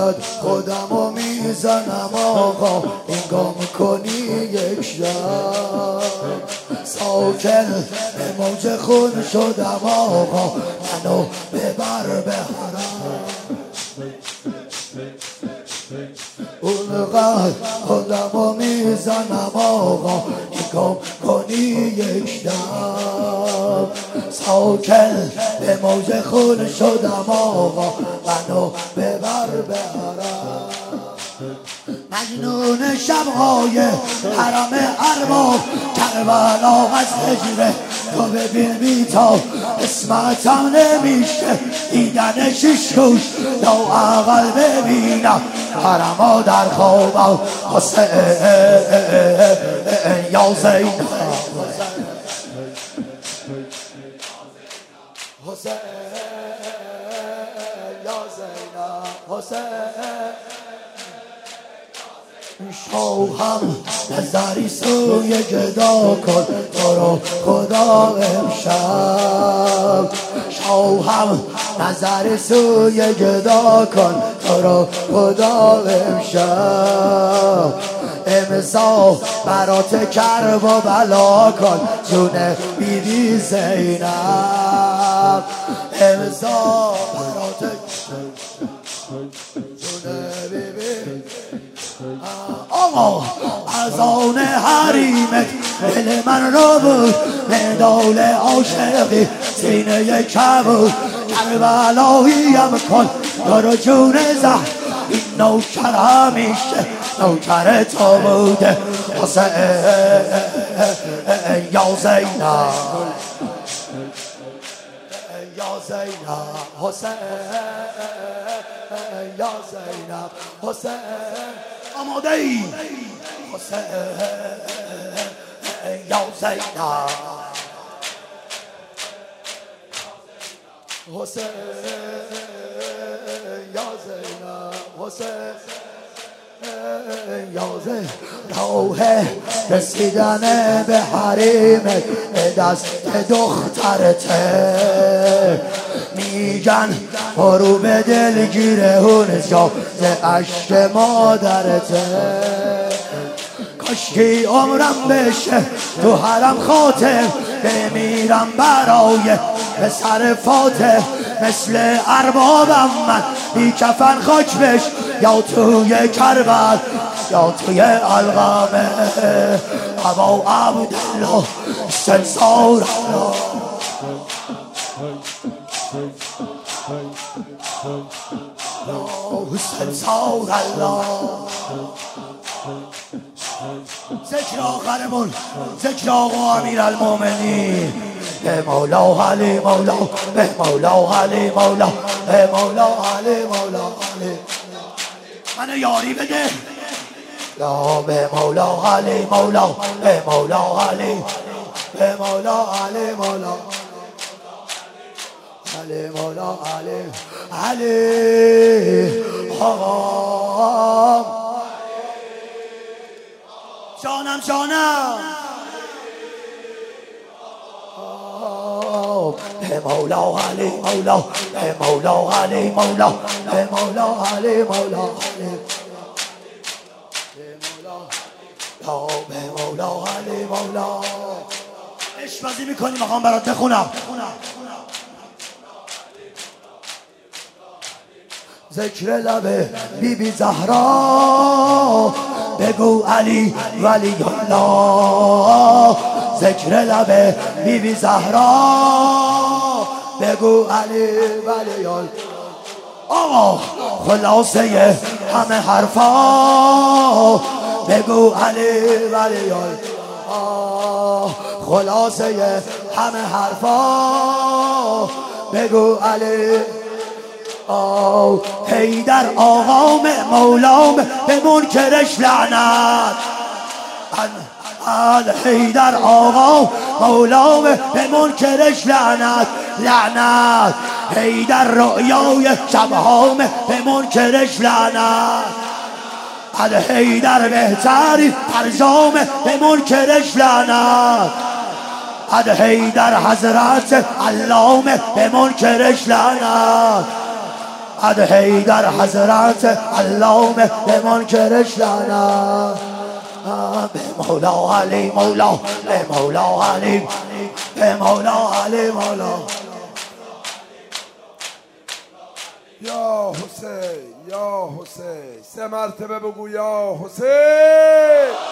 خودمو میزنم آقا این گام کنی یک شب ساکن به موج خون شدم آقا منو ببر به حرم اونقدر خودمو میزنم آقا این گام کنی یک شب ساکن به موج خون شدم آقا منو ببر به حرم مجنون شبهای حرم ارباب کربلا از هجره تو ببین بیتاب اسمتم نمیشه دیدن شش گوش یا اقل ببینم حرما در خوابم حسین یا زینب حسین یا زینب حسین شوهم نظری سوی جدا کن تو رو خدا امشب شوهم نظری سوی جدا کن تو رو خدا امشب امضا برات کرب و بلا کن جون بیبی زینب امضا برات جون بیبی آقا از آن حریمت دل من رو بود مدال عاشقی سینه کبود کربلاییم کن دارو جون زهر این نوکر همیشه نوکر تو بوده حسین یا زینب یا زینب حسین یا زینب حسین آماده ای حسین یا زینب حسین یا زینب حسین یا زینب راه رسیدن به حریمت به دست دخترته میگن برو به دلگیره اون جا ز عشق مادرته کاشکی عمرم بشه تو حرم خاطر بمیرم برای پسر فاتح مثل اربابم من بی کفن خاک بش یا توی کربل یا توی القمه ابا عبدالله سنسار الله سنسار الله ذکر آخرمون ذکر آقا امیر المومنین به مولا علی مولا به مولا علی مولا به مولا علی مولا علی منو یاری بده لا به مولا علی مولا به مولا علی به مولا علی مولا علی مولا علی علی آقام جانم جانم به مولا علی مولا به مولا علی مولا به مولا علی مولا علی به مولا علی مولا عشق بازی میکنی میخوام برات بخونم ذکر لب بیبی زهرا بگو علی ولی الله ذکر لب بیبی زهرا بگو علی ولی الله آقا خلاصه همه حرفا بگو علی ولی الله خلاصه همه حرفا بگو علی حیدر آقام مولام به منکرش لعنت حیدر آقا مولام به منکرش لعنت لعنت حیدر رؤیای شبهام به منکرش لعنت حیدر بهتری فرزام به منکرش لعنت حیدر حضرت علامه به منکرش لعنت حیدر حضرت علامه به منکرش لعنت به مولا علی مولا به مولا علی به مولا علی مولا یا حسین یا حسین 3 مرتبه بگو یا حسین